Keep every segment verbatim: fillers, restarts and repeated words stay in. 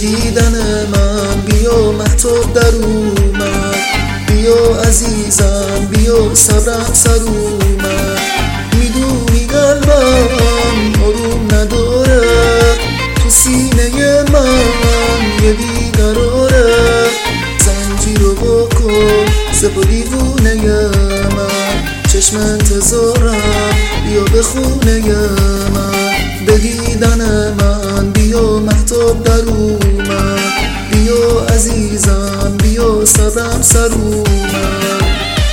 دیدن من بیا مهتاب در اومد، بیا عزیزم بیا صبرم سر اومد. میدونی قلبم آروم نداره، تو سینه من یه بیقراره. زنجیرو بکن سپا دیوونه من، چشم انتظارم بیا به خونه من. به دیدن من بیا مهتاب در اومد، بیا عزیزم بیا صبرم سر اومد.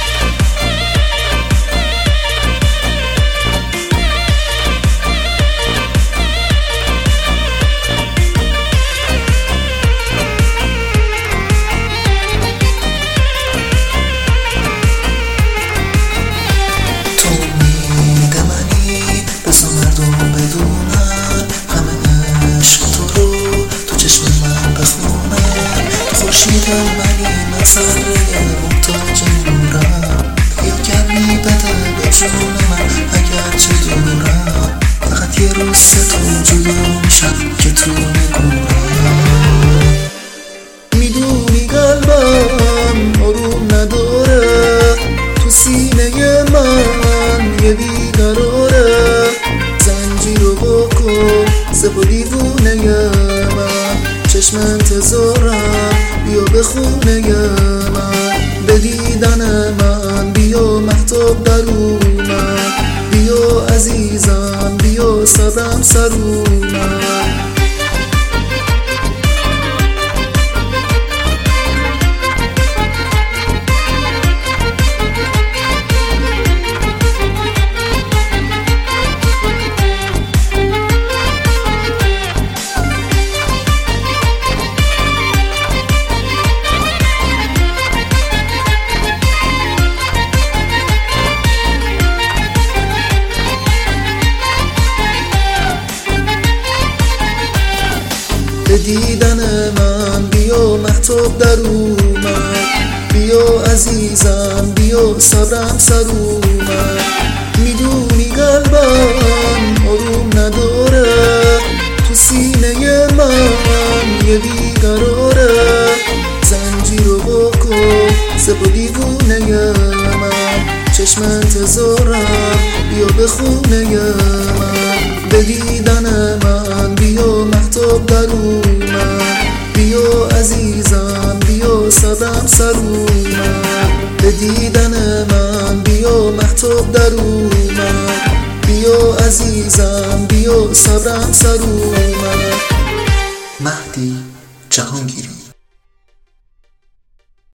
منی مسئله محتاج نورم، یا گرمی بده به جون من اگر چه دورم. فقط یه روز ستون جدا میشم که تو نگورم. میدونی قلبم آروم نداره، تو سینه من یه بیقراره. زنجیرو بکن سپا دیوونه من، چشم انتظارم بیا به خونه من. به دیدن من بیا مهتاب در اومد، بیا عزیزم بیا صبرم سر اومد. به دیدن من بیا مهتاب در اومد، بیا عزیزم بیا صبرم سر اومد. میدونی قلبم آروم نداره، تو سینه من یه بیقراره. زنجیرو بکن سپا دیوونه من، چشم انتظارم بیا به خونه من. به دیدن من بیا مهتاب در اومد، بیا عزیزم بیا صبرم سر اومد. به دیدن من بیا مهتاب در اومد، بیا عزیزم بیا صبرم سر اومد. مهدی جهانگیری.